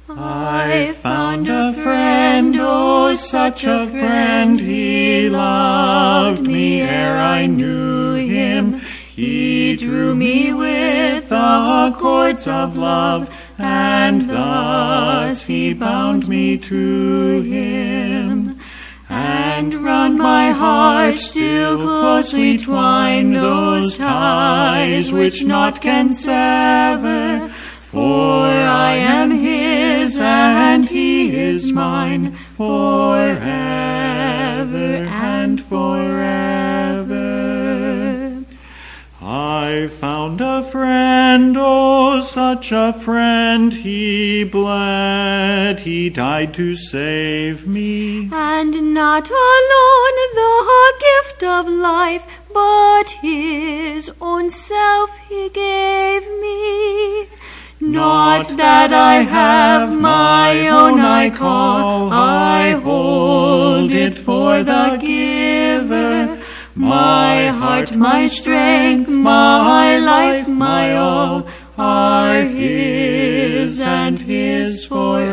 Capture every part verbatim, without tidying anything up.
I found a friend, oh, such a friend. He loved me ere I knew him. He drew me with the cords of love, and thus he bound me to him. And round my heart still closely twine those ties which naught can sever. For I am his and he is mine forever and forever. I found a friend, oh, such a friend. He bled, he died to save me. And not alone the gift of life, but his own self he gave me. Not that I have my own I call, I hold it for the giver. My heart, my strength, my life, my all are his and his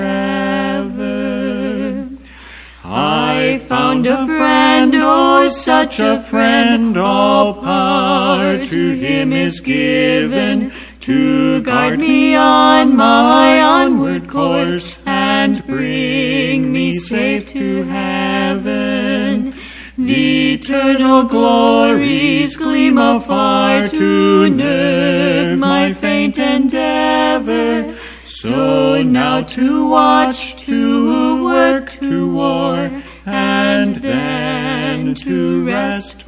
forever. I found a friend, oh, such a friend. All power to him is given to guard me on my onward course and bring me safe to heaven. The eternal glories gleam afar to nerve my faint endeavor. So now to watch, to work, to war, and then to rest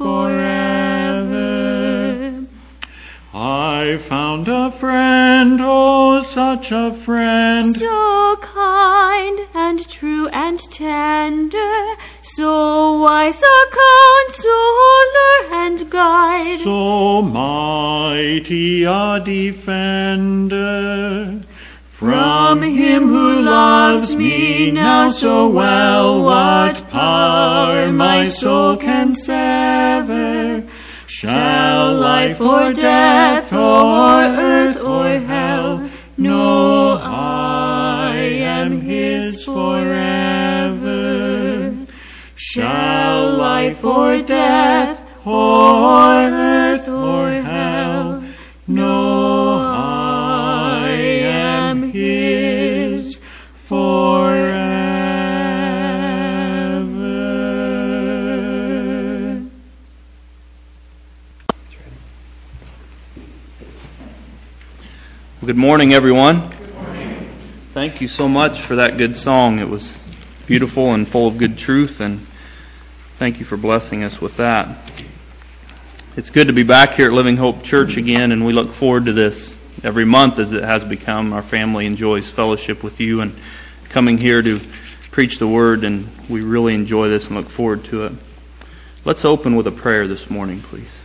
forever. I found a friend, oh, such a friend. So kind and true and tender, so wise a counselor and guide, so mighty a defender. From him who loves me now so well, what power my soul can sever? Shall life or death or earth or hell know I am his forever? Shall life or death or earth or hell know I am his forever? Good morning, everyone. Good morning. Thank you so much for that good song. It was beautiful and full of good truth, and thank you for blessing us with that. It's good to be back here at Living Hope Church again, and we look forward to this every month as it has become. Our family enjoys fellowship with you and coming here to preach the Word, and we really enjoy this and look forward to it. Let's open with a prayer this morning, please.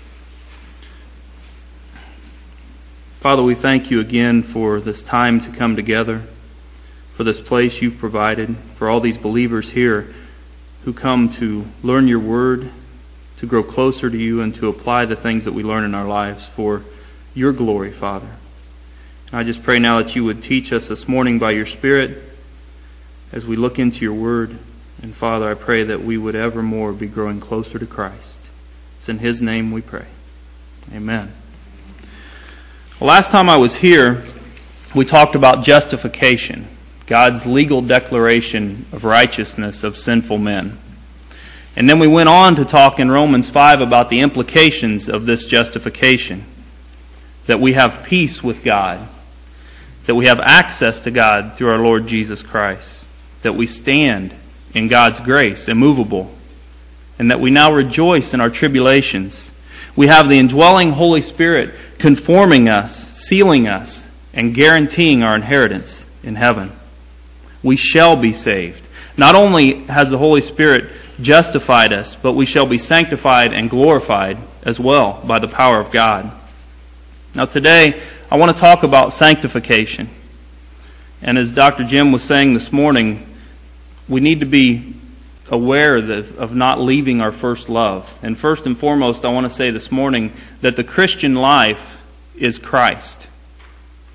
Father, we thank you again for this time to come together, for this place you've provided, for all these believers here who come to learn your word, to grow closer to you, and to apply the things that we learn in our lives for your glory, Father. I just pray now that you would teach us this morning by your Spirit as we look into your word. And Father, I pray that we would evermore be growing closer to Christ. It's in his name we pray. Amen. Well, last time I was here, we talked about justification, God's legal declaration of righteousness of sinful men. And then we went on to talk in Romans five about the implications of this justification, that we have peace with God, that we have access to God through our Lord Jesus Christ, that we stand in God's grace, immovable, and that we now rejoice in our tribulations. We have the indwelling Holy Spirit conforming us, sealing us, and guaranteeing our inheritance in heaven. We shall be saved. Not only has the Holy Spirit justified us, but we shall be sanctified and glorified as well by the power of God. Now today, I want to talk about sanctification. And as Doctor Jim was saying this morning, we need to be aware of not leaving our first love. And first and foremost, I want to say this morning that the Christian life is Christ.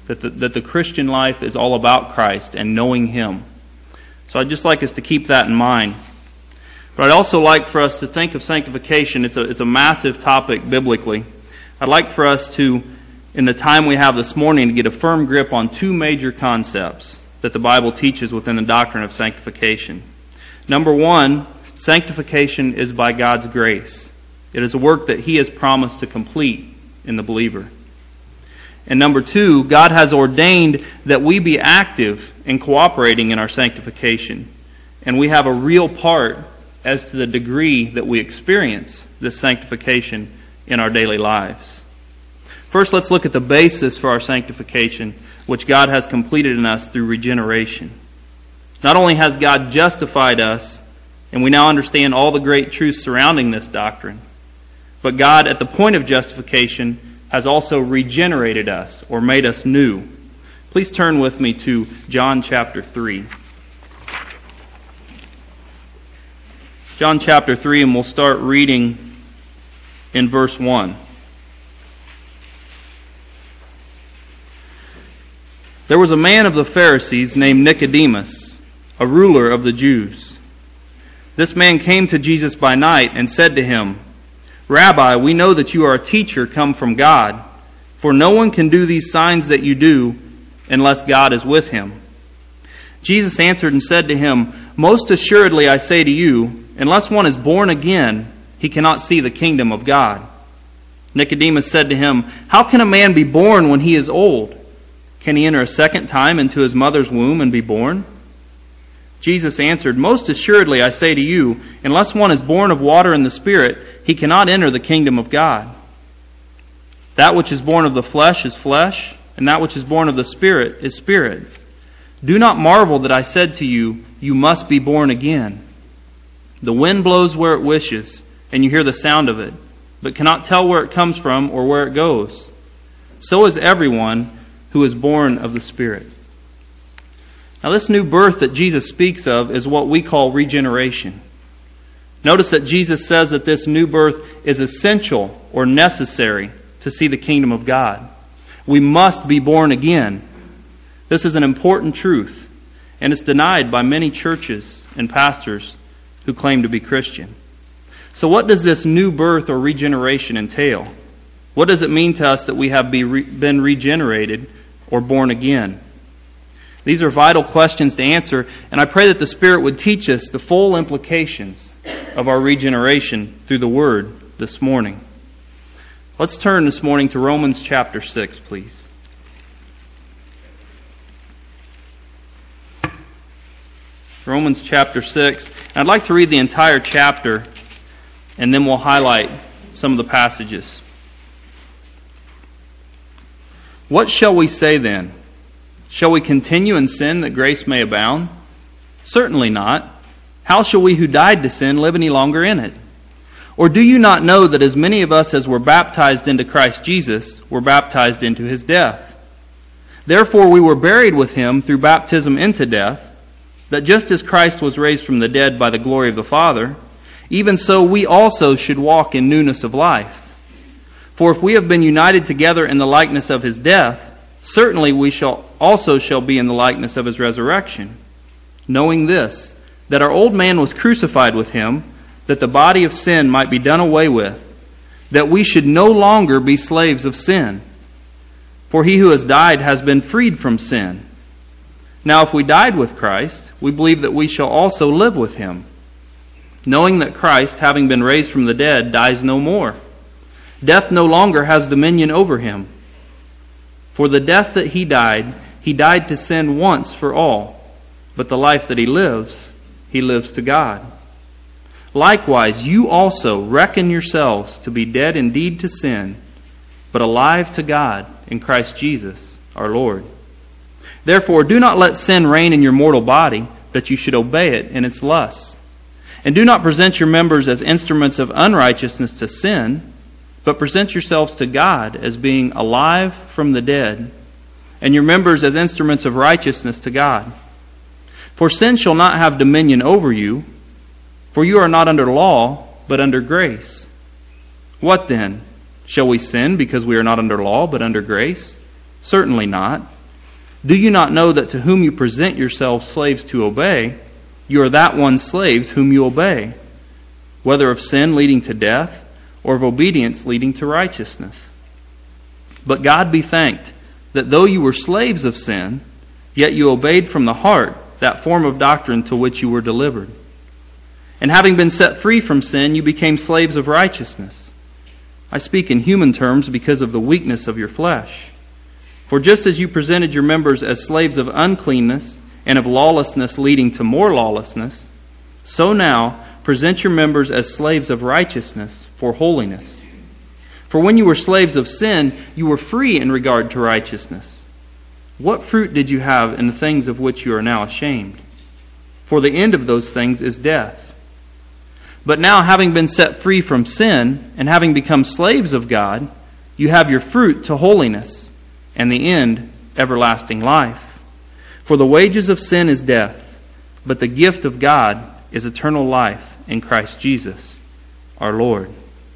that the, that the Christian life is all about Christ and knowing Him. So I'd just like us to keep that in mind. But I'd also like for us to think of sanctification. It's a, it's a massive topic biblically. I'd like for us to, in the time we have this morning, to get a firm grip on two major concepts that the Bible teaches within the doctrine of sanctification. Number one, sanctification is by God's grace. It is a work that He has promised to complete in the believer. And number two, God has ordained that we be active in cooperating in our sanctification. And we have a real part as to the degree that we experience this sanctification in our daily lives. First, let's look at the basis for our sanctification, which God has completed in us through regeneration. Not only has God justified us, and we now understand all the great truths surrounding this doctrine, but God, at the point of justification, has also regenerated us, or made us new. Please turn with me to John chapter three. John chapter three, and we'll start reading in verse one. There was a man of the Pharisees named Nicodemus, a ruler of the Jews. This man came to Jesus by night and said to Him, Rabbi, we know that you are a teacher come from God, for no one can do these signs that you do unless God is with him. Jesus answered and said to him, Most assuredly I say to you, unless one is born again, he cannot see the kingdom of God. Nicodemus said to him, How can a man be born when he is old? Can he enter a second time into his mother's womb and be born? Jesus answered, Most assuredly I say to you, unless one is born of water and the Spirit, he cannot enter the kingdom of God. That which is born of the flesh is flesh, and that which is born of the Spirit is spirit. Do not marvel that I said to you, You must be born again. The wind blows where it wishes, and you hear the sound of it, but cannot tell where it comes from or where it goes. So is everyone who is born of the Spirit. Now, this new birth that Jesus speaks of is what we call regeneration. Notice that Jesus says that this new birth is essential or necessary to see the kingdom of God. We must be born again. This is an important truth, and it's denied by many churches and pastors who claim to be Christian. So what does this new birth or regeneration entail? What does it mean to us that we have been regenerated or born again? These are vital questions to answer, and I pray that the Spirit would teach us the full implications of our regeneration through the Word this morning. Let's turn this morning to Romans chapter six, please. Romans chapter six. I'd like to read the entire chapter, and then we'll highlight some of the passages. What shall we say then? Shall we continue in sin that grace may abound? Certainly not. How shall we who died to sin live any longer in it? Or do you not know that as many of us as were baptized into Christ Jesus were baptized into His death? Therefore we were buried with Him through baptism into death, that just as Christ was raised from the dead by the glory of the Father, even so we also should walk in newness of life. For if we have been united together in the likeness of His death, certainly we shall also shall be in the likeness of His resurrection, knowing this, that our old man was crucified with Him, that the body of sin might be done away with, that we should no longer be slaves of sin. For he who has died has been freed from sin. Now if we died with Christ, we believe that we shall also live with Him, knowing that Christ, having been raised from the dead, dies no more. Death no longer has dominion over Him. For the death that He died, He died to sin once for all, but the life that He lives, He lives to God. Likewise, you also reckon yourselves to be dead indeed to sin, but alive to God in Christ Jesus our Lord. Therefore, do not let sin reign in your mortal body, that you should obey it in its lusts. And do not present your members as instruments of unrighteousness to sin, but present yourselves to God as being alive from the dead, and your members as instruments of righteousness to God. For sin shall not have dominion over you, for you are not under law, but under grace. What then? Shall we sin because we are not under law, but under grace? Certainly not. Do you not know that to whom you present yourselves slaves to obey, you are that one's slaves whom you obey, whether of sin leading to death or of obedience leading to righteousness? But God be thanked that though you were slaves of sin, yet you obeyed from the heart that form of doctrine to which you were delivered. And having been set free from sin, you became slaves of righteousness. I speak in human terms because of the weakness of your flesh. For just as you presented your members as slaves of uncleanness and of lawlessness leading to more lawlessness, so now present your members as slaves of righteousness for holiness. For when you were slaves of sin, you were free in regard to righteousness. What fruit did you have in the things of which you are now ashamed? For the end of those things is death. But now, having been set free from sin and having become slaves of God, you have your fruit to holiness, and the end, everlasting life. For the wages of sin is death, but the gift of God is eternal life in Christ Jesus, our Lord.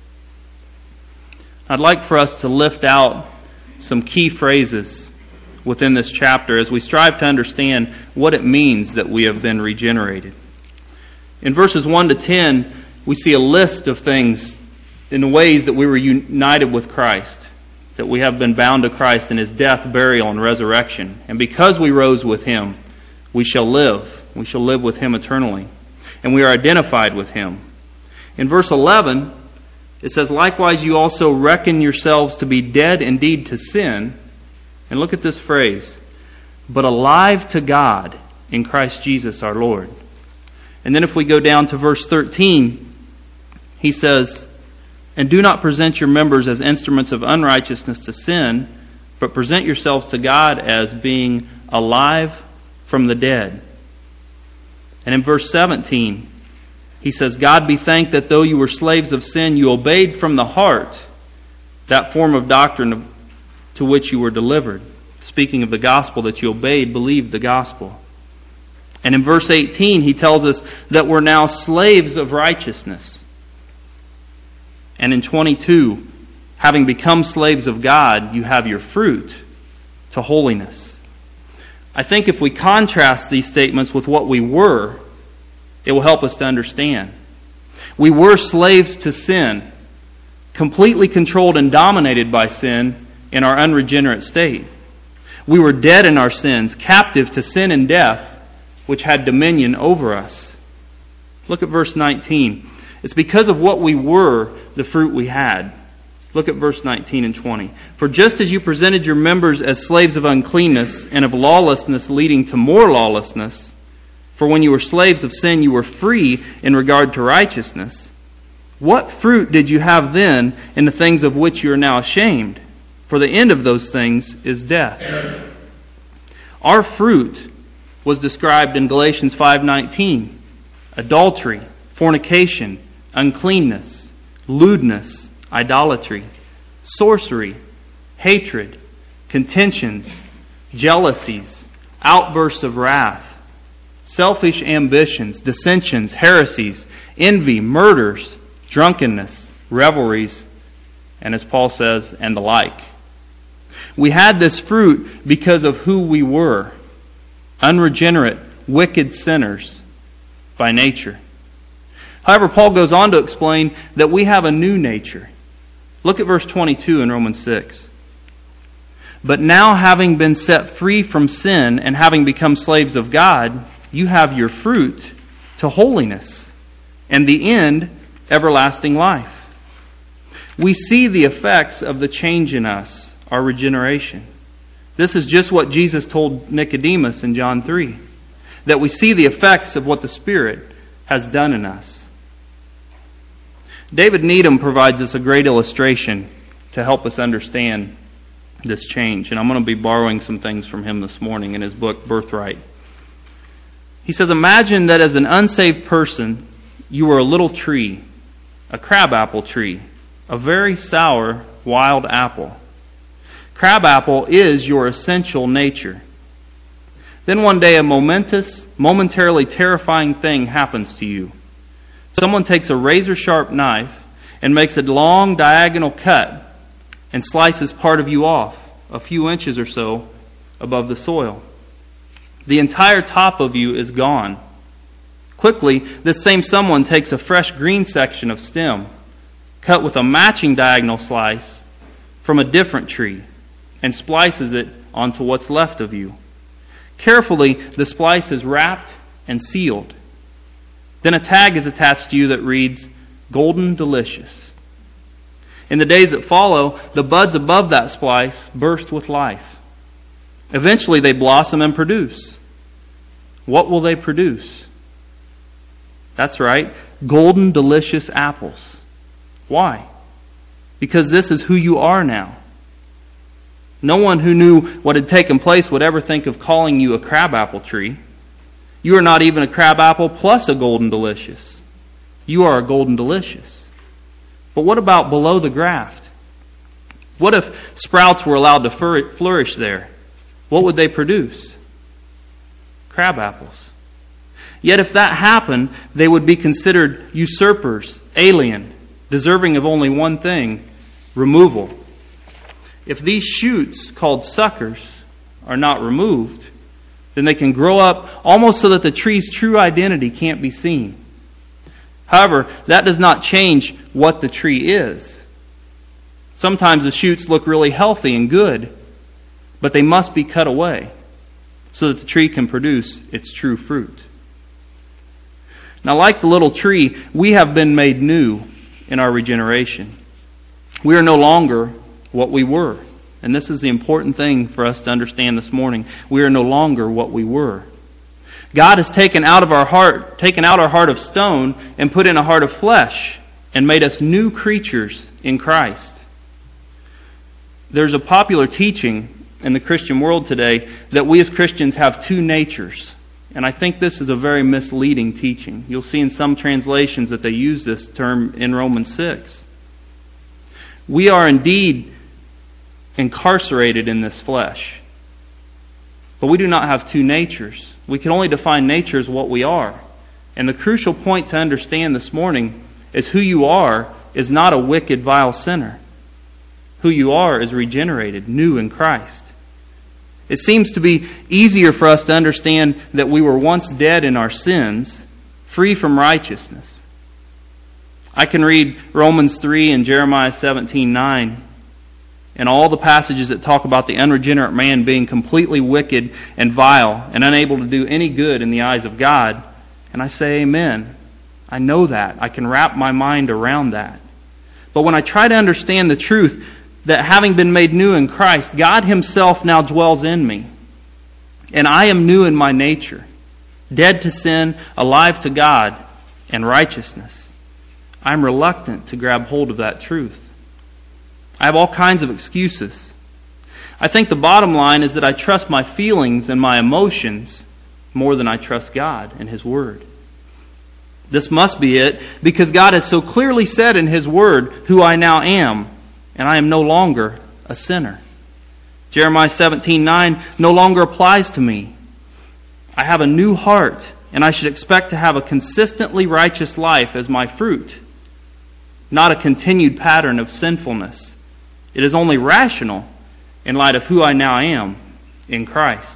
I'd like for us to lift out some key phrases within this chapter as we strive to understand what it means that we have been regenerated. In verses one to ten, we see a list of things in the ways that we were united with Christ, that we have been bound to Christ in His death, burial, and resurrection. And because we rose with Him, we shall live. We shall live with Him eternally. And we are identified with Him. In verse eleven, it says, likewise you also reckon yourselves to be dead indeed to sin. And look at this phrase, but alive to God in Christ Jesus our Lord. And then if we go down to verse thirteen, he says, and do not present your members as instruments of unrighteousness to sin, but present yourselves to God as being alive from the dead. And in verse seventeen, he says, God be thanked that though you were slaves of sin, you obeyed from the heart that form of doctrine to which you were delivered. Speaking of the gospel, that you obeyed, believed the gospel. And in verse eighteen, he tells us that we're now slaves of righteousness. And in twenty-two, having become slaves of God, you have your fruit to holiness. I think if we contrast these statements with what we were, it will help us to understand. We were slaves to sin, completely controlled and dominated by sin in our unregenerate state. We were dead in our sins, captive to sin and death, which had dominion over us. Look at verse nineteen. It's because of what we were, the fruit we had. Look at verse nineteen and twenty. For just as you presented your members as slaves of uncleanness and of lawlessness leading to more lawlessness, for when you were slaves of sin you were free in regard to righteousness, what fruit did you have then in the things of which you are now ashamed? For the end of those things is death. Our fruit was described in Galatians five nineteen. Adultery, fornication, uncleanness, lewdness, idolatry, sorcery, hatred, contentions, jealousies, outbursts of wrath, selfish ambitions, dissensions, heresies, envy, murders, drunkenness, revelries, and as Paul says, and the like. We had this fruit because of who we were, unregenerate, wicked sinners by nature. However, Paul goes on to explain that we have a new nature. Look at verse twenty-two in Romans six. But now, having been set free from sin and having become slaves of God, you have your fruit to holiness, and the end, everlasting life. We see the effects of the change in us, our regeneration. This is just what Jesus told Nicodemus in John three, that we see the effects of what the Spirit has done in us. David Needham provides us a great illustration to help us understand this change. And I'm going to be borrowing some things from him this morning in his book, Birthright. He says, imagine that as an unsaved person, you were a little tree, a crabapple tree, a very sour wild apple. Crabapple is your essential nature. Then one day a momentous, momentarily terrifying thing happens to you. Someone takes a razor-sharp knife and makes a long diagonal cut and slices part of you off, a few inches or so, above the soil. The entire top of you is gone. Quickly, this same someone takes a fresh green section of stem, cut with a matching diagonal slice from a different tree, and splices it onto what's left of you. Carefully, the splice is wrapped and sealed. Then a tag is attached to you that reads, Golden Delicious. In the days that follow, the buds above that splice burst with life. Eventually they blossom and produce. What will they produce? That's right, golden, delicious apples. Why? Because this is who you are now. No one who knew what had taken place would ever think of calling you a crabapple tree. You are not even a crabapple plus a golden delicious. You are a golden delicious. But what about below the graft? What if sprouts were allowed to flourish there? What would they produce? Crab apples. Yet if that happened, they would be considered usurpers, alien, deserving of only one thing, removal. If these shoots, called suckers, are not removed, then they can grow up almost so that the tree's true identity can't be seen. However, that does not change what the tree is. Sometimes the shoots look really healthy and good, but they must be cut away so that the tree can produce its true fruit. Now, like the little tree, we have been made new in our regeneration. We are no longer what we were. And this is the important thing for us to understand this morning. We are no longer what we were. God has taken out of our heart, taken out our heart of stone and put in a heart of flesh and made us new creatures in Christ. There's a popular teaching in the Christian world today that we as Christians have two natures. And I think this is a very misleading teaching. You'll see in some translations that they use this term in Romans six. We are indeed incarcerated in this flesh. But we do not have two natures. We can only define nature as what we are. And the crucial point to understand this morning is who you are is not a wicked, vile sinner. Who you are is regenerated, new in Christ. It seems to be easier for us to understand that we were once dead in our sins, free from righteousness. I can read Romans three and Jeremiah seventeen nine and all the passages that talk about the unregenerate man being completely wicked and vile and unable to do any good in the eyes of God. And I say amen. I know that. I can wrap my mind around that. But when I try to understand the truth that having been made new in Christ, God Himself now dwells in me. And I am new in my nature, dead to sin, alive to God and righteousness. I'm reluctant to grab hold of that truth. I have all kinds of excuses. I think the bottom line is that I trust my feelings and my emotions more than I trust God and His Word. This must be it, because God has so clearly said in His Word who I now am, and I am no longer a sinner. Jeremiah seventeen nine no longer applies to me. I have a new heart, and I should expect to have a consistently righteous life as my fruit, not a continued pattern of sinfulness. It is only rational in light of who I now am in Christ.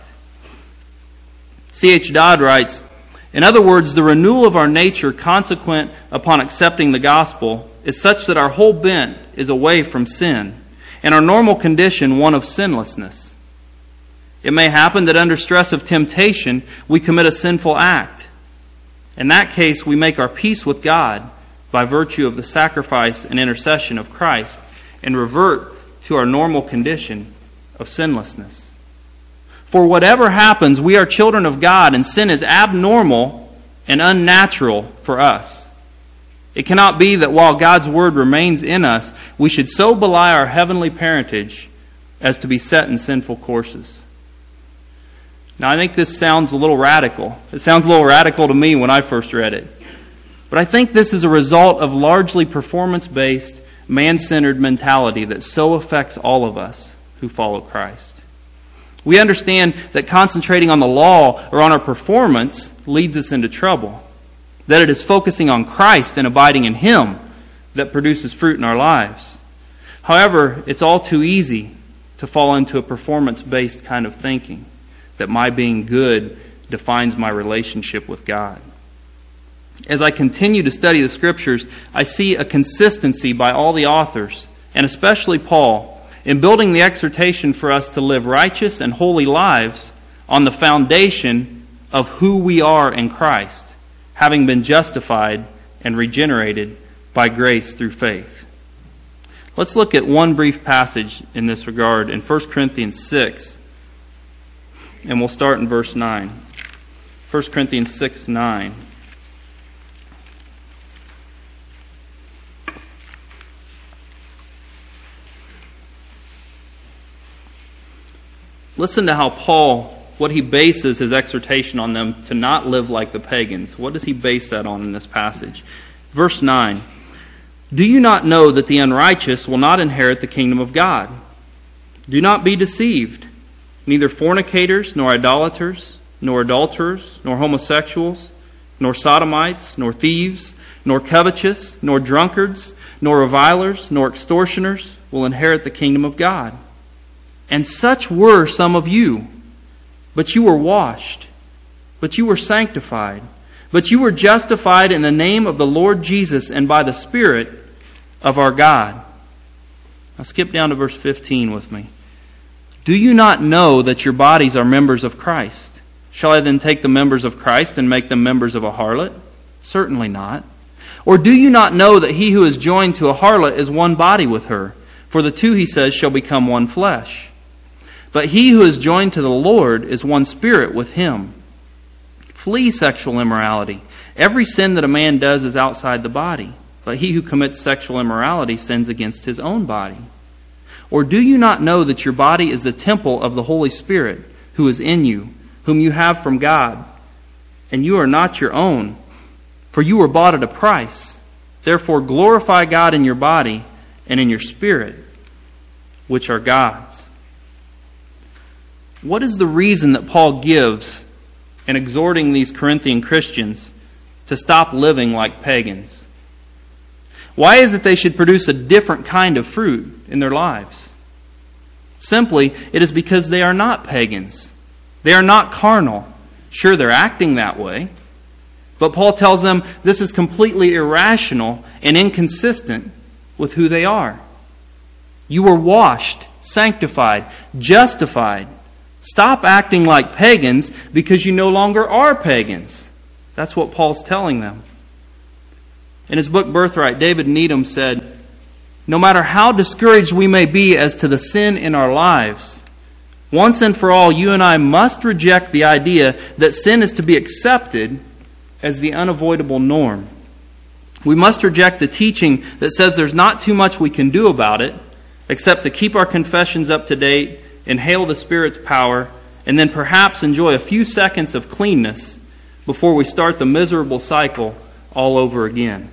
C H Dodd writes, in other words, the renewal of our nature consequent upon accepting the gospel is such that our whole bent is away from sin, and our normal condition one of sinlessness. It may happen that under stress of temptation we commit a sinful act. In that case, we make our peace with God by virtue of the sacrifice and intercession of Christ and revert to our normal condition of sinlessness. For whatever happens, we are children of God, and sin is abnormal and unnatural for us. It cannot be that while God's Word remains in us, we should so belie our heavenly parentage as to be set in sinful courses. Now, I think this sounds a little radical. It sounds a little radical to me when I first read it. But I think this is a result of largely performance-based, man-centered mentality that so affects all of us who follow Christ. We understand that concentrating on the law or on our performance leads us into trouble. That it is focusing on Christ and abiding in Him that produces fruit in our lives. However, it's all too easy to fall into a performance-based kind of thinking, that my being good defines my relationship with God. As I continue to study the Scriptures, I see a consistency by all the authors, and especially Paul, in building the exhortation for us to live righteous and holy lives on the foundation of who we are in Christ, having been justified and regenerated by grace through faith. Let's look at one brief passage in this regard in First Corinthians six, and we'll start in verse nine. First Corinthians six, nine. Listen to how Paul, what he bases his exhortation on them to not live like the pagans. What does he base that on in this passage? Verse nine. Do you not know that the unrighteous will not inherit the kingdom of God? Do not be deceived. Neither fornicators, nor idolaters, nor adulterers, nor homosexuals, nor sodomites, nor thieves, nor covetous, nor drunkards, nor revilers, nor extortioners will inherit the kingdom of God. And such were some of you. But you were washed, but you were sanctified, but you were justified in the name of the Lord Jesus and by the Spirit of our God. Now skip down to verse fifteen with me. Do you not know that your bodies are members of Christ? Shall I then take the members of Christ and make them members of a harlot? Certainly not. Or do you not know that he who is joined to a harlot is one body with her? For the two, he says, shall become one flesh. But he who is joined to the Lord is one spirit with him. Flee sexual immorality. Every sin that a man does is outside the body, but he who commits sexual immorality sins against his own body. Or do you not know that your body is the temple of the Holy Spirit, who is in you, whom you have from God, and you are not your own, for you were bought at a price. Therefore glorify God in your body and in your spirit, which are God's. What is the reason that Paul gives in exhorting these Corinthian Christians to stop living like pagans? Why is it they should produce a different kind of fruit in their lives? Simply, it is because they are not pagans. They are not carnal. Sure, they're acting that way. But Paul tells them this is completely irrational and inconsistent with who they are. You were washed, sanctified, justified. Stop acting like pagans because you no longer are pagans. That's what Paul's telling them. In his book Birthright, David Needham said, no matter how discouraged we may be as to the sin in our lives, once and for all, you and I must reject the idea that sin is to be accepted as the unavoidable norm. We must reject the teaching that says there's not too much we can do about it, except to keep our confessions up to date, inhale the Spirit's power, and then perhaps enjoy a few seconds of cleanness before we start the miserable cycle all over again.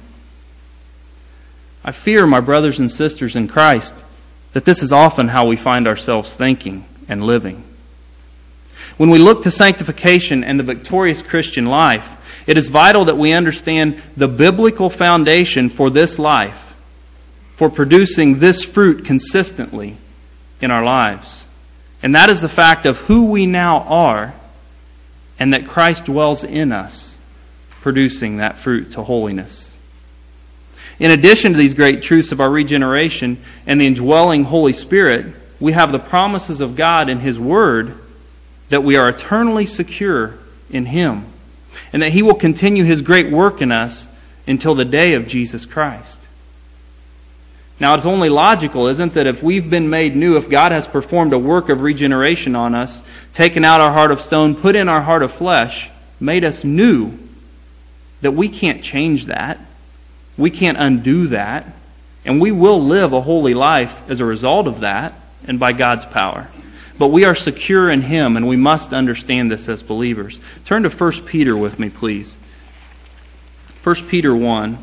I fear, my brothers and sisters in Christ, that this is often how we find ourselves thinking and living. When we look to sanctification and the victorious Christian life, it is vital that we understand the biblical foundation for this life, for producing this fruit consistently in our lives. And that is the fact of who we now are and that Christ dwells in us, producing that fruit to holiness. In addition to these great truths of our regeneration and the indwelling Holy Spirit, we have the promises of God in His Word that we are eternally secure in Him and that He will continue His great work in us until the day of Jesus Christ. Now, it's only logical, isn't it, that if we've been made new, if God has performed a work of regeneration on us, taken out our heart of stone, put in our heart of flesh, made us new, that we can't change that. We can't undo that. And we will live a holy life as a result of that and by God's power. But we are secure in Him, and we must understand this as believers. Turn to First Peter with me, please. First Peter one.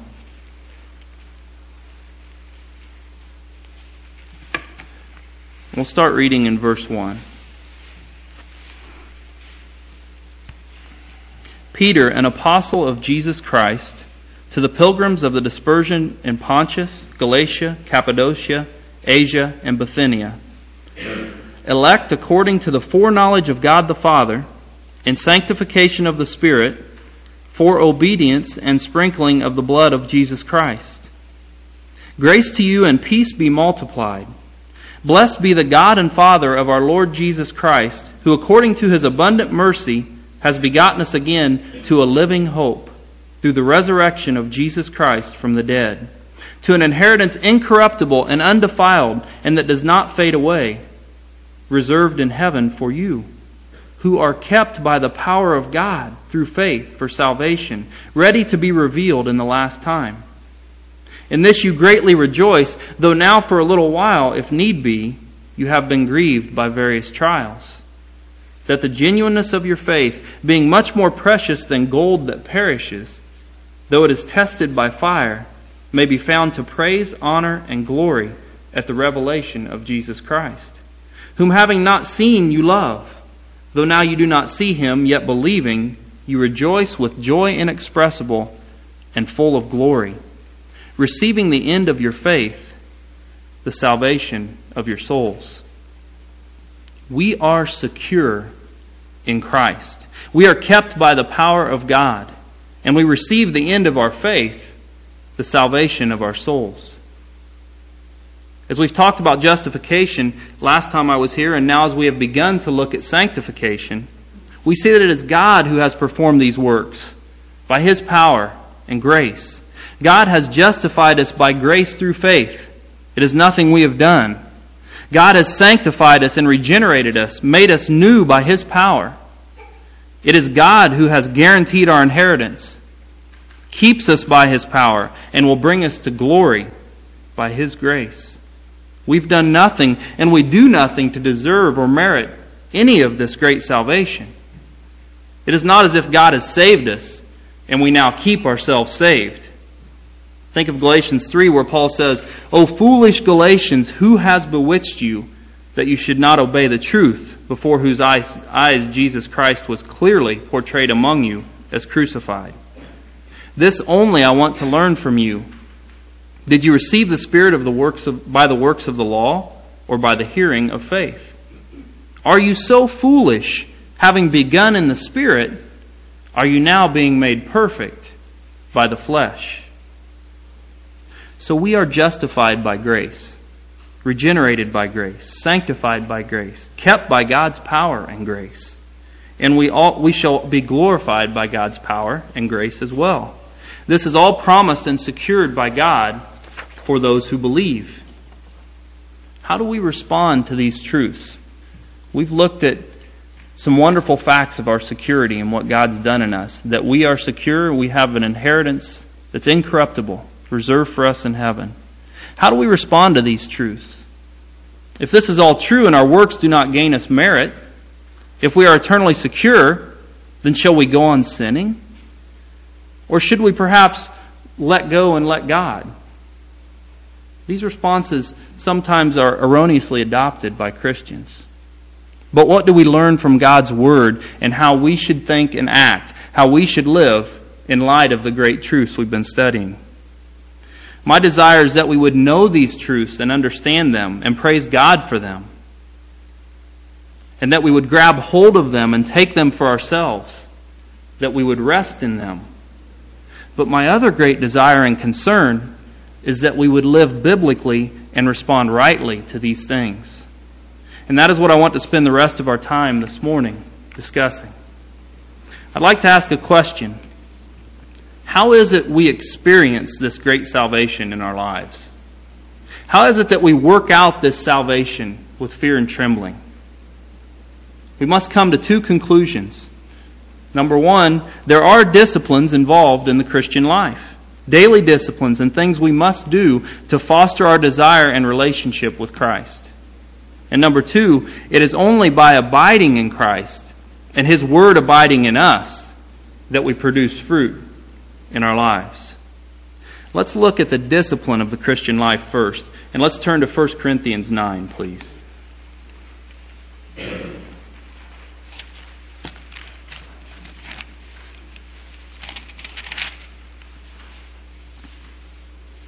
We'll start reading in verse one. Peter, an apostle of Jesus Christ, to the pilgrims of the dispersion in Pontus, Galatia, Cappadocia, Asia, and Bithynia, elect according to the foreknowledge of God the Father, in sanctification of the Spirit, for obedience and sprinkling of the blood of Jesus Christ. Grace to you and peace be multiplied. Blessed be the God and Father of our Lord Jesus Christ, who according to His abundant mercy has begotten us again to a living hope, through the resurrection of Jesus Christ from the dead, to an inheritance incorruptible and undefiled, and that does not fade away, reserved in heaven for you, who are kept by the power of God through faith for salvation, ready to be revealed in the last time. In this you greatly rejoice, though now for a little while, if need be, you have been grieved by various trials, that the genuineness of your faith, being much more precious than gold that perishes, though it is tested by fire, may be found to praise, honor, and glory at the revelation of Jesus Christ, whom having not seen you love, though now you do not see Him, yet believing, you rejoice with joy inexpressible and full of glory, receiving the end of your faith, the salvation of your souls. We are secure in Christ. We are kept by the power of God, and we receive the end of our faith, the salvation of our souls. As we've talked about justification last time I was here, and now as we have begun to look at sanctification, we see that it is God who has performed these works by His power and grace. God has justified us by grace through faith. It is nothing we have done. God has sanctified us and regenerated us, made us new by His power. It is God who has guaranteed our inheritance, keeps us by His power, and will bring us to glory by His grace. We've done nothing, and we do nothing to deserve or merit any of this great salvation. It is not as if God has saved us, and we now keep ourselves saved. Think of Galatians three, where Paul says, "O foolish Galatians, who has bewitched you that you should not obey the truth, before whose eyes, eyes Jesus Christ was clearly portrayed among you as crucified? This only I want to learn from you. Did you receive the Spirit of the works of, by the works of the law, or by the hearing of faith? Are you so foolish, having begun in the Spirit, are you now being made perfect by the flesh?" So we are justified by grace, regenerated by grace, sanctified by grace, kept by God's power and grace. And we all we shall be glorified by God's power and grace as well. This is all promised and secured by God for those who believe. How do we respond to these truths? We've looked at some wonderful facts of our security and what God's done in us. That we are secure, we have an inheritance that's incorruptible, reserved for us in heaven. How do we respond to these truths? If this is all true and our works do not gain us merit, if we are eternally secure, then shall we go on sinning? Or should we perhaps let go and let God? These responses sometimes are erroneously adopted by Christians. But what do we learn from God's Word and how we should think and act, how we should live in light of the great truths we've been studying? My desire is that we would know these truths and understand them and praise God for them. And that we would grab hold of them and take them for ourselves. That we would rest in them. But my other great desire and concern is that we would live biblically and respond rightly to these things. And that is what I want to spend the rest of our time this morning discussing. I'd like to ask a question. How is it we experience this great salvation in our lives? How is it that we work out this salvation with fear and trembling? We must come to two conclusions. Number one, there are disciplines involved in the Christian life. Daily disciplines and things we must do to foster our desire and relationship with Christ. And number two, it is only by abiding in Christ and His Word abiding in us that we produce fruit in our lives. Let's look at the discipline of the Christian life first. And let's turn to First Corinthians nine, please.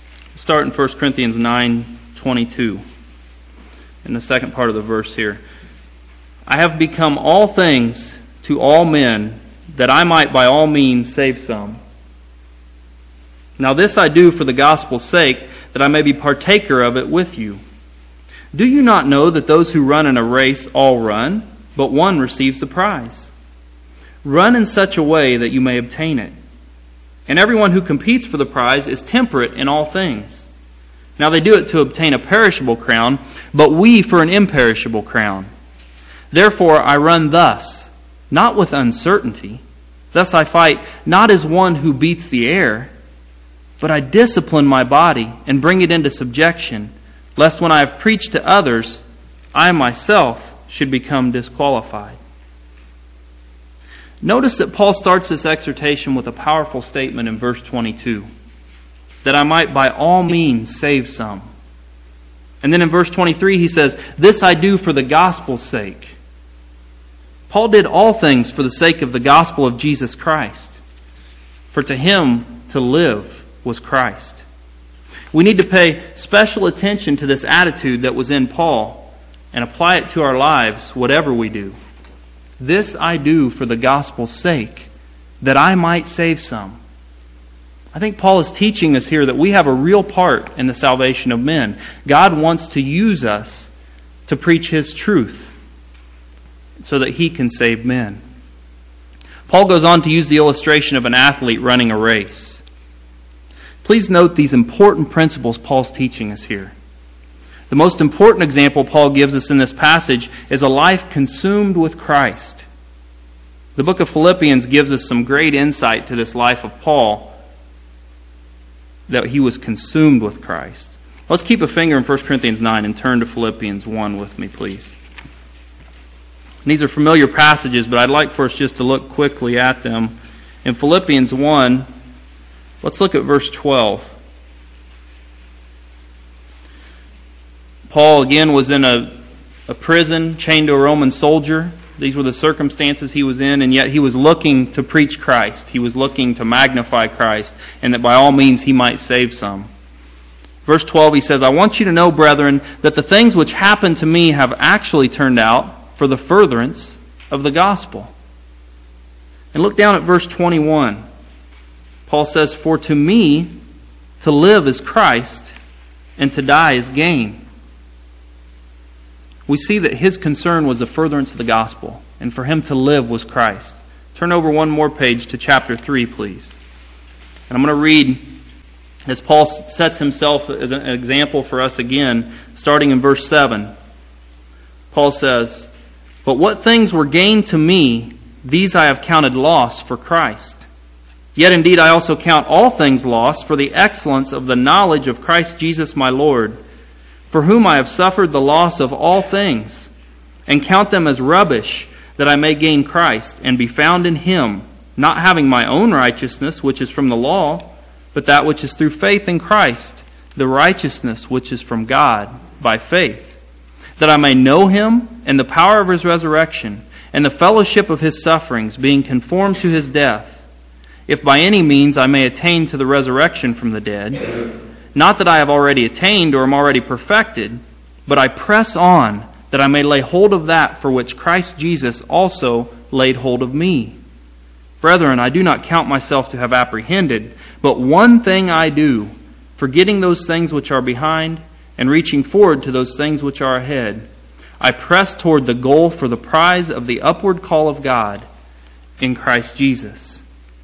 Start in First Corinthians nine twenty-two, in the second part of the verse here. I have become all things to all men, that I might by all means save some. Now this I do for the gospel's sake, that I may be partaker of it with you. Do you not know that those who run in a race all run, but one receives the prize? Run in such a way that you may obtain it. And everyone who competes for the prize is temperate in all things. Now they do it to obtain a perishable crown, but we for an imperishable crown. Therefore I run thus, not with uncertainty. Thus I fight not as one who beats the air, but I discipline my body and bring it into subjection, lest when I have preached to others, I myself should become disqualified. Notice that Paul starts this exhortation with a powerful statement in verse twenty-two, that I might by all means save some. And then in verse twenty-three he says, this I do for the gospel's sake. Paul did all things for the sake of the gospel of Jesus Christ. For to him to live was Christ. We need to pay special attention to this attitude that was in Paul and apply it to our lives, whatever we do. This I do for the gospel's sake, that I might save some. I think Paul is teaching us here that we have a real part in the salvation of men. God wants to use us to preach His truth so that He can save men. Paul goes on to use the illustration of an athlete running a race. Please note these important principles Paul's teaching us here. The most important example Paul gives us in this passage is a life consumed with Christ. The book of Philippians gives us some great insight to this life of Paul, that he was consumed with Christ. Let's keep a finger in First Corinthians nine and turn to Philippians one with me, please. These are familiar passages, but I'd like for us just to look quickly at them. In Philippians one, let's look at verse twelve. Paul, again, was in a, a prison, chained to a Roman soldier. These were the circumstances he was in, and yet he was looking to preach Christ. He was looking to magnify Christ, and that by all means he might save some. Verse twelve, he says, I want you to know, brethren, that the things which happened to me have actually turned out for the furtherance of the gospel. And look down at verse twenty-one. Paul says, for to me to live is Christ, and to die is gain. We see that his concern was the furtherance of the gospel, and for him to live was Christ. Turn over one more page to chapter three, please. And I'm going to read as Paul sets himself as an example for us again, starting in verse seven. Paul says, but what things were gained to me, these I have counted loss for Christ. Yet indeed I also count all things lost for the excellence of the knowledge of Christ Jesus my Lord, for whom I have suffered the loss of all things, and count them as rubbish, that I may gain Christ, and be found in Him, not having my own righteousness, which is from the law, but that which is through faith in Christ, the righteousness which is from God by faith, that I may know Him and the power of His resurrection, and the fellowship of His sufferings, being conformed to His death, if by any means I may attain to the resurrection from the dead. Not that I have already attained or am already perfected, but I press on that I may lay hold of that for which Christ Jesus also laid hold of me. Brethren, I do not count myself to have apprehended, but one thing I do, forgetting those things which are behind and reaching forward to those things which are ahead, I press toward the goal for the prize of the upward call of God in Christ Jesus.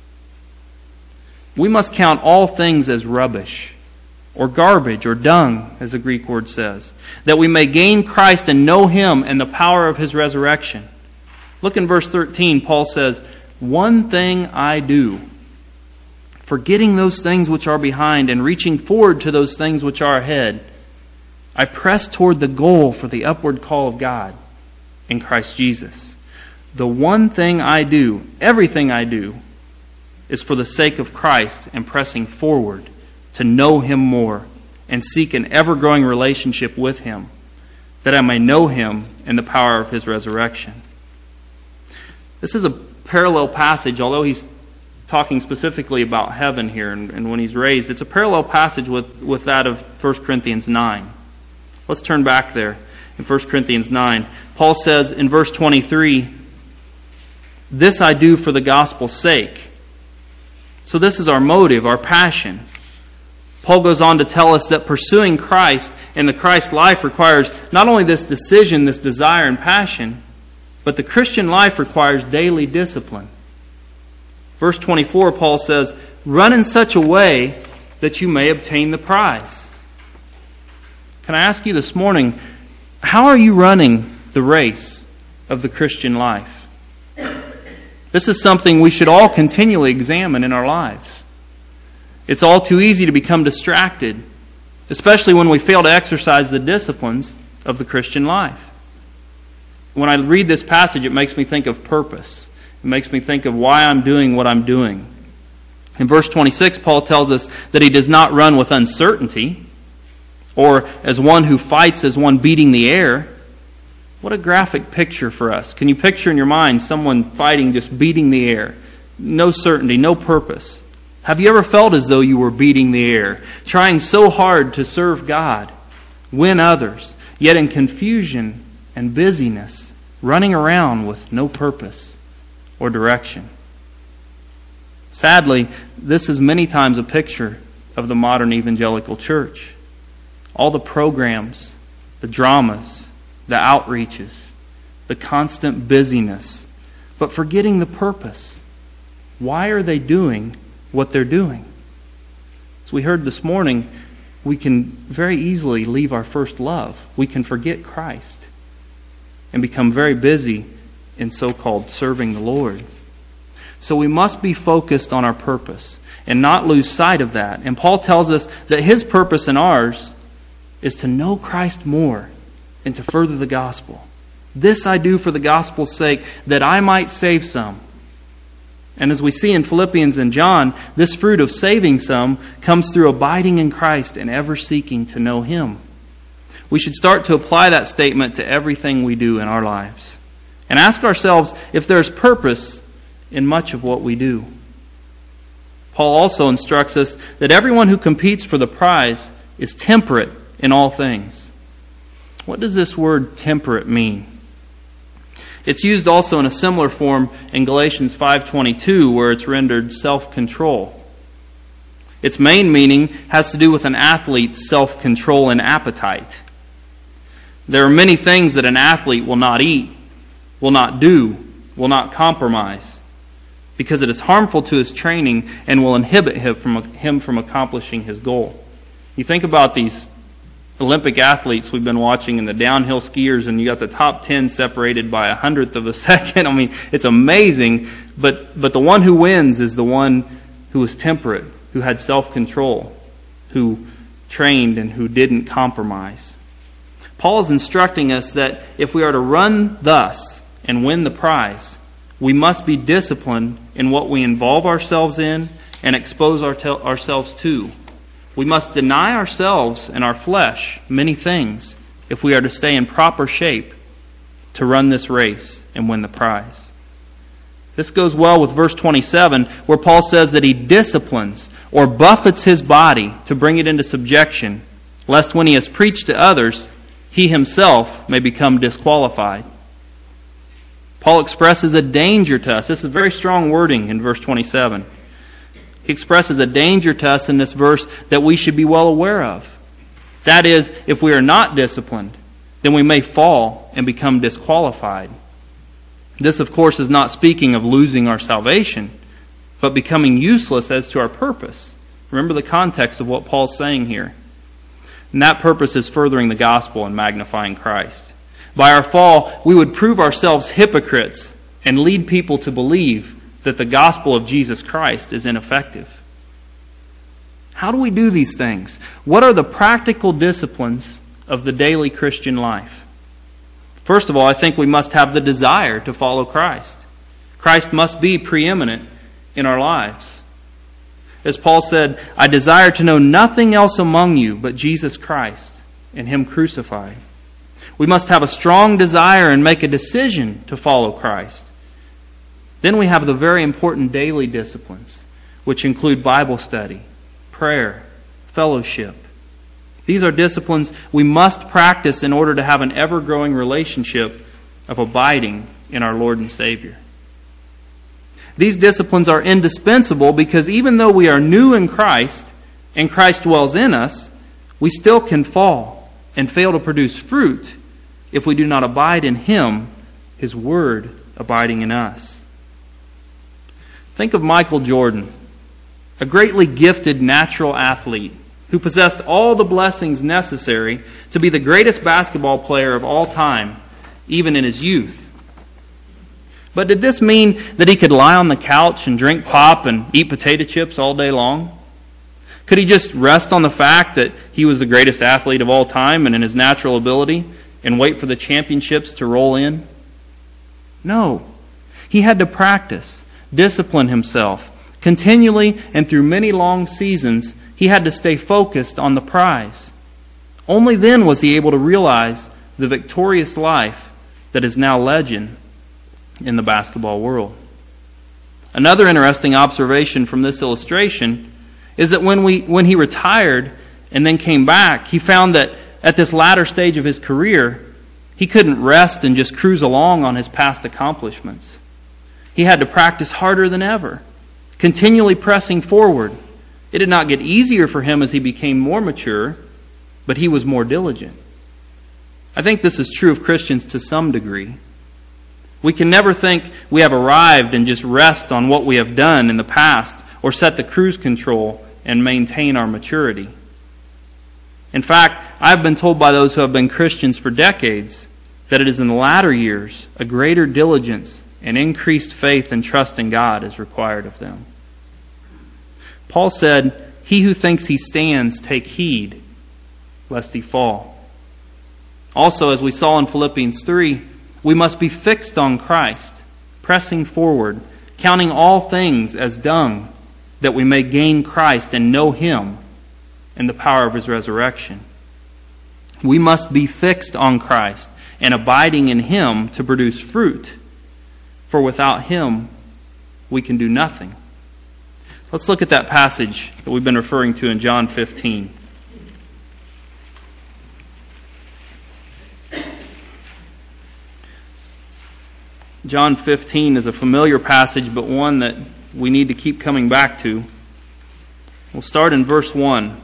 We must count all things as rubbish, or garbage, or dung, as the Greek word says, that we may gain Christ and know Him and the power of His resurrection. Look in verse thirteen, Paul says, one thing I do, forgetting those things which are behind and reaching forward to those things which are ahead, I press toward the goal for the upward call of God in Christ Jesus. The one thing I do, everything I do, is for the sake of Christ and pressing forward to know Him more and seek an ever-growing relationship with Him, that I may know Him and the power of His resurrection. This is a parallel passage, although he's talking specifically about heaven here and, and when he's raised. It's a parallel passage with, with that of First Corinthians nine. Let's turn back there in First Corinthians nine. Paul says in verse twenty-three, "This I do for the gospel's sake." So this is our motive, our passion. Paul goes on to tell us that pursuing Christ and the Christ life requires not only this decision, this desire and passion, but the Christian life requires daily discipline. Verse twenty-four, Paul says, "Run in such a way that you may obtain the prize." Can I ask you this morning, how are you running the race of the Christian life? This is something we should all continually examine in our lives. It's all too easy to become distracted, especially when we fail to exercise the disciplines of the Christian life. When I read this passage, it makes me think of purpose. It makes me think of why I'm doing what I'm doing. In verse twenty-six, Paul tells us that he does not run with uncertainty, or as one who fights as one beating the air. What a graphic picture for us. Can you picture in your mind someone fighting, just beating the air? No certainty, no purpose. Have you ever felt as though you were beating the air, trying so hard to serve God, win others, yet in confusion and busyness, running around with no purpose or direction? Sadly, this is many times a picture of the modern evangelical church. All the programs, the dramas, the outreaches, the constant busyness, but forgetting the purpose. Why are they doing what they're doing? As we heard this morning, we can very easily leave our first love. We can forget Christ and become very busy in so-called serving the Lord. So we must be focused on our purpose and not lose sight of that. And Paul tells us that his purpose and ours is to know Christ more and to further the gospel. "This I do for the gospel's sake, that I might save some." And as we see in Philippians and John, this fruit of saving some comes through abiding in Christ and ever seeking to know Him. We should start to apply that statement to everything we do in our lives and ask ourselves if there's purpose in much of what we do. Paul also instructs us that everyone who competes for the prize is temperate in all things. What does this word temperate mean? It's used also in a similar form in Galatians five twenty-two, where it's rendered self-control. Its main meaning has to do with an athlete's self-control and appetite. There are many things that an athlete will not eat, will not do, will not compromise, because it is harmful to his training and will inhibit him from, him from accomplishing his goal. You think about these Olympic athletes we've been watching and the downhill skiers, and you got the top ten separated by a hundredth of a second. I mean, it's amazing, but, but the one who wins is the one who was temperate, who had self-control, who trained and who didn't compromise. Paul is instructing us that if we are to run thus and win the prize, we must be disciplined in what we involve ourselves in and expose our te- ourselves to. We must deny ourselves and our flesh many things if we are to stay in proper shape to run this race and win the prize. This goes well with verse twenty-seven, where Paul says that he disciplines or buffets his body to bring it into subjection, lest when he has preached to others, he himself may become disqualified. Paul expresses a danger to us. This is very strong wording in verse twenty-seven. He expresses a danger to us in this verse that we should be well aware of. That is, if we are not disciplined, then we may fall and become disqualified. This, of course, is not speaking of losing our salvation, but becoming useless as to our purpose. Remember the context of what Paul's saying here. And that purpose is furthering the gospel and magnifying Christ. By our fall, we would prove ourselves hypocrites and lead people to believe that the gospel of Jesus Christ is ineffective. How do we do these things? What are the practical disciplines of the daily Christian life? First of all, I think we must have the desire to follow Christ. Christ must be preeminent in our lives. As Paul said, "I desire to know nothing else among you but Jesus Christ and Him crucified." We must have a strong desire and make a decision to follow Christ. Then we have the very important daily disciplines, which include Bible study, prayer, fellowship. These are disciplines we must practice in order to have an ever-growing relationship of abiding in our Lord and Savior. These disciplines are indispensable because even though we are new in Christ and Christ dwells in us, we still can fall and fail to produce fruit if we do not abide in Him, His Word abiding in us. Think of Michael Jordan, a greatly gifted natural athlete who possessed all the blessings necessary to be the greatest basketball player of all time, even in his youth. But did this mean that he could lie on the couch and drink pop and eat potato chips all day long? Could he just rest on the fact that he was the greatest athlete of all time and in his natural ability and wait for the championships to roll in? No. He had to practice, discipline himself. Continually and through many long seasons, he had to stay focused on the prize. Only then was he able to realize the victorious life that is now legend in the basketball world. Another interesting observation from this illustration is that when we when he retired and then came back, he found that at this latter stage of his career, he couldn't rest and just cruise along on his past accomplishments. He had to practice harder than ever, continually pressing forward. It did not get easier for him as he became more mature, but he was more diligent. I think this is true of Christians to some degree. We can never think we have arrived and just rest on what we have done in the past or set the cruise control and maintain our maturity. In fact, I've been told by those who have been Christians for decades that it is in the latter years a greater diligence and increased faith and trust in God is required of them. Paul said, "He who thinks he stands, take heed, lest he fall." Also, as we saw in Philippians three, we must be fixed on Christ, pressing forward, counting all things as dung, that we may gain Christ and know Him and the power of His resurrection. We must be fixed on Christ and abiding in Him to produce fruit, for without Him we can do nothing. Let's look at that passage that we've been referring to in John fifteen. John fifteen is a familiar passage, but one that we need to keep coming back to. We'll start in verse one.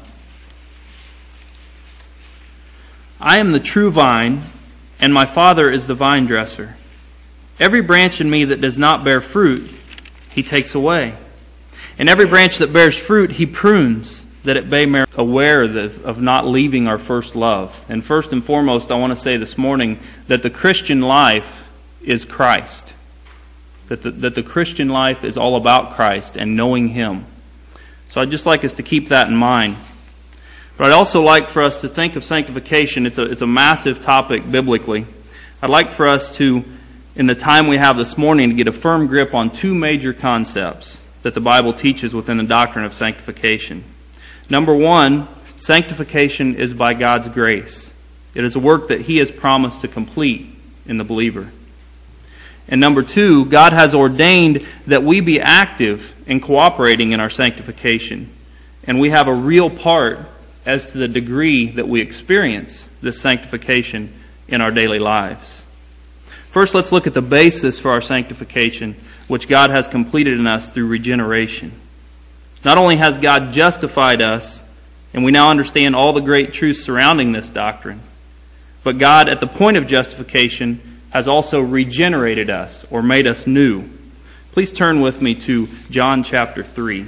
"I am the true vine, and my Father is the vine dresser. Every branch in me that does not bear fruit, He takes away. And every branch that bears fruit, He prunes, that it may be aware of not leaving our first love." And first and foremost, I want to say this morning that the Christian life is Christ. That the, that the Christian life is all about Christ and knowing Him. So I'd just like us to keep that in mind. But I'd also like for us to think of sanctification. It's a, it's a massive topic biblically. I'd like for us to, in the time we have this morning, to get a firm grip on two major concepts that the Bible teaches within the doctrine of sanctification. Number one, sanctification is by God's grace. It is a work that He has promised to complete in the believer. And number two, God has ordained that we be active in cooperating in our sanctification. And we have a real part as to the degree that we experience this sanctification in our daily lives. First, let's look at the basis for our sanctification, which God has completed in us through regeneration. Not only has God justified us, and we now understand all the great truths surrounding this doctrine, but God, at the point of justification, has also regenerated us or made us new. Please turn with me to John chapter three.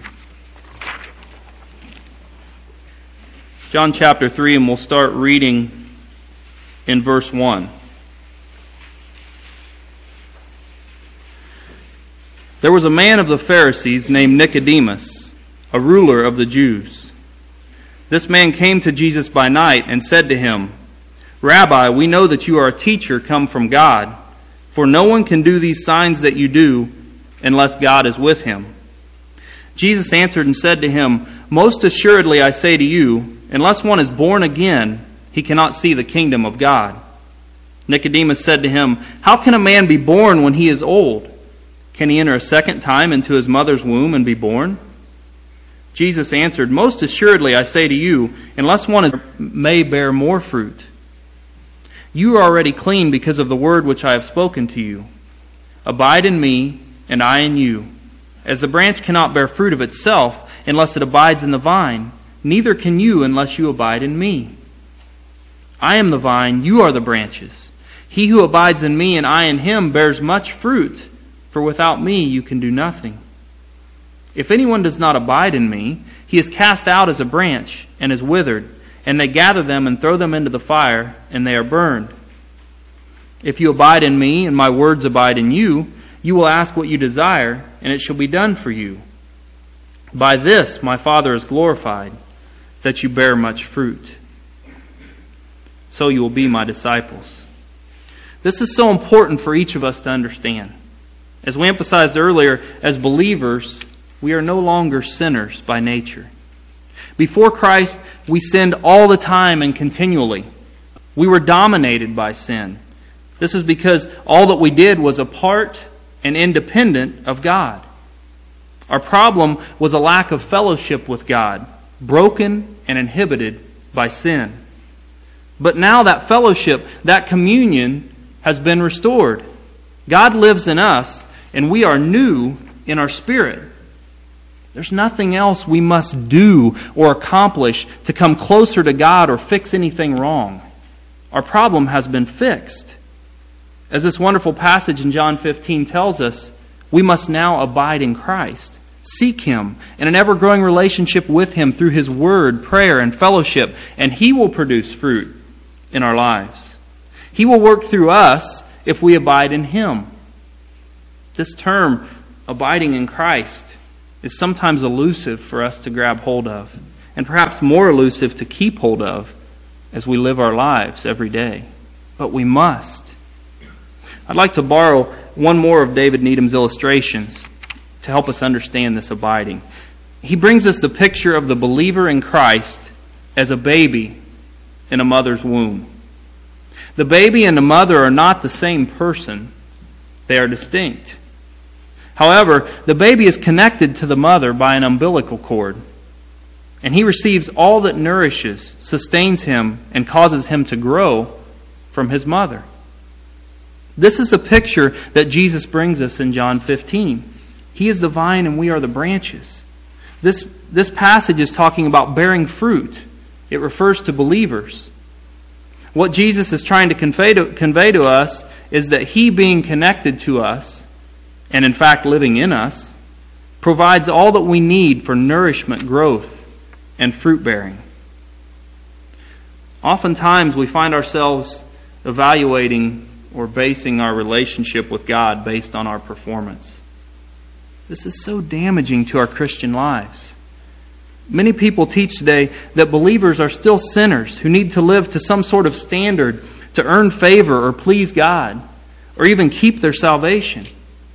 John chapter three, and we'll start reading in verse one. "There was a man of the Pharisees named Nicodemus, a ruler of the Jews. This man came to Jesus by night and said to Him, 'Rabbi, we know that you are a teacher come from God, for no one can do these signs that you do unless God is with him.' Jesus answered and said to him, 'Most assuredly I say to you, unless one is born again, he cannot see the kingdom of God.' Nicodemus said to him, 'How can a man be born when he is old? Can he enter a second time into his mother's womb and be born?' Jesus answered, 'Most assuredly I say to you, unless one is, may bear more fruit. You are already clean because of the word which I have spoken to you. Abide in me, and I in you. As the branch cannot bear fruit of itself unless it abides in the vine, neither can you unless you abide in me. I am the vine, you are the branches. He who abides in me and I in him bears much fruit, for without me you can do nothing. If anyone does not abide in me, he is cast out as a branch and is withered, and they gather them and throw them into the fire, and they are burned. If you abide in me and my words abide in you, you will ask what you desire, and it shall be done for you. By this my Father is glorified, that you bear much fruit. So you will be my disciples. This is so important for each of us to understand. As we emphasized earlier, as believers, we are no longer sinners by nature. Before Christ, we sinned all the time and continually. We were dominated by sin. This is because all that we did was apart and independent of God. Our problem was a lack of fellowship with God, broken and inhibited by sin. But now that fellowship, that communion, has been restored. God lives in us, and we are new in our spirit. There's nothing else we must do or accomplish to come closer to God or fix anything wrong. Our problem has been fixed. As this wonderful passage in John fifteen tells us, we must now abide in Christ, seek Him in an ever-growing relationship with Him through His Word, prayer, and fellowship, and He will produce fruit in our lives. He will work through us if we abide in Him. This term, abiding in Christ, is sometimes elusive for us to grab hold of, and perhaps more elusive to keep hold of as we live our lives every day. But we must. I'd like to borrow one more of David Needham's illustrations to help us understand this abiding. He brings us the picture of the believer in Christ as a baby in a mother's womb. The baby and the mother are not the same person. They are distinct. However, the baby is connected to the mother by an umbilical cord, and he receives all that nourishes, sustains him, and causes him to grow from his mother. This is the picture that Jesus brings us in John fifteen. He is the vine and we are the branches. This, this passage is talking about bearing fruit. It refers to believers. What Jesus is trying to convey to, convey to us is that He, being connected to us, and in fact living in us, provides all that we need for nourishment, growth, and fruit bearing. Oftentimes we find ourselves evaluating or basing our relationship with God based on our performance. This is so damaging to our Christian lives. Many people teach today that believers are still sinners who need to live to some sort of standard to earn favor or please God, or even keep their salvation.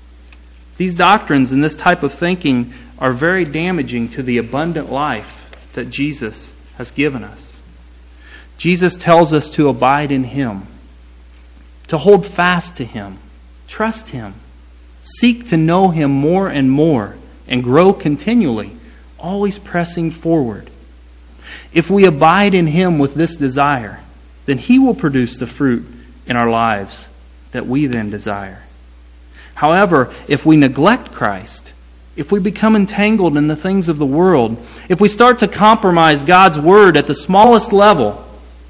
These doctrines and this type of thinking are very damaging to the abundant life that Jesus has given us. Jesus tells us to abide in Him, to hold fast to Him, trust Him, seek to know Him more and more, and grow continually, always pressing forward. If we abide in Him with this desire, then He will produce the fruit in our lives that we then desire. However, if we neglect Christ, if we become entangled in the things of the world, if we start to compromise God's Word at the smallest level,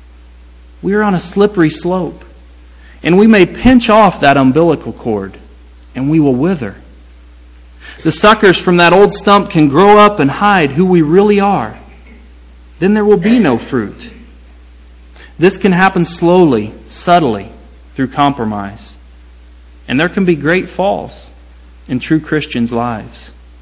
we are on a slippery slope. And we may pinch off that umbilical cord, and we will wither. The suckers from that old stump can grow up and hide who we really are. Then there will be no fruit. This can happen slowly, subtly, through compromise. And there can be great falls in true Christians' lives.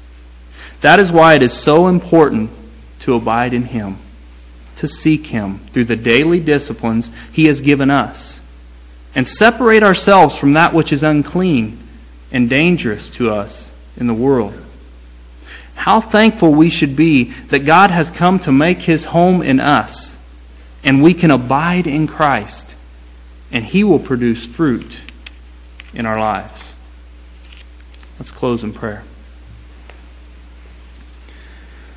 That is why it is so important to abide in Him, to seek Him through the daily disciplines He has given us, and separate ourselves from that which is unclean and dangerous to us in the world. How thankful we should be that God has come to make His home in us, and we can abide in Christ, and He will produce fruit in our lives. Let's close in prayer.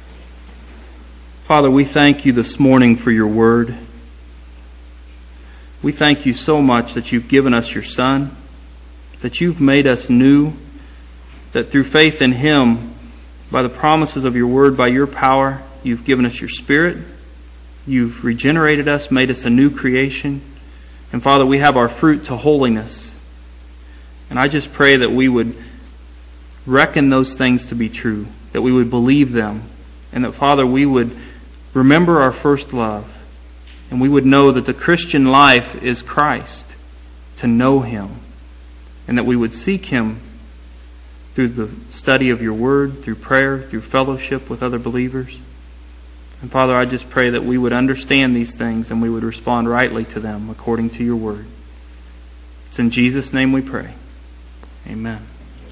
Father, we thank You this morning for Your Word. We thank you so much that you've given us your Son, that you've made us new, that through faith in him, by the promises of your word, by your power, you've given us your Spirit. You've regenerated us, made us a new creation. And Father, we have our fruit to holiness. And I just pray that we would reckon those things to be true, that we would believe them, and that, Father, we would remember our first love, and we would know that the Christian life is Christ, to know him, and that we would seek him through the study of your word, through prayer, through fellowship with other believers. And Father, I just pray that we would understand these things and we would respond rightly to them according to your word. It's in Jesus' name we pray. Amen.